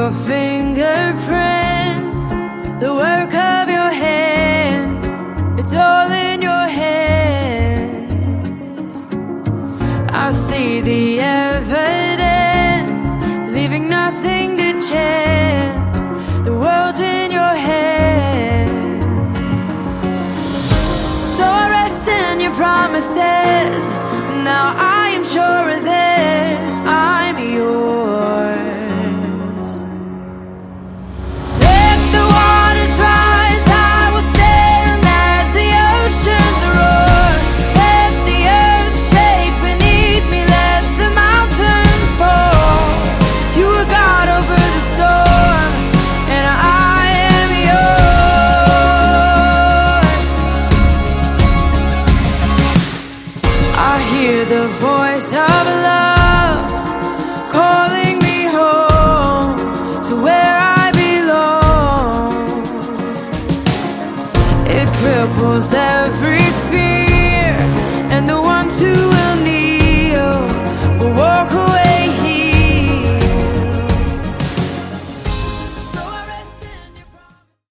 your fingerprints, the work of your hands. It's all in your hands. I see the evidence, leaving nothing to chance. The world's in your hands. So I rest in your promises. Now I am sure of this, I'm yours. Let the waters rise, I will stand as the oceans roar. Let the earth shake beneath me, let the mountains fall. You are God over the storm, and I am yours. I hear the voice of love calling me home to where I belong. It cripples every fear.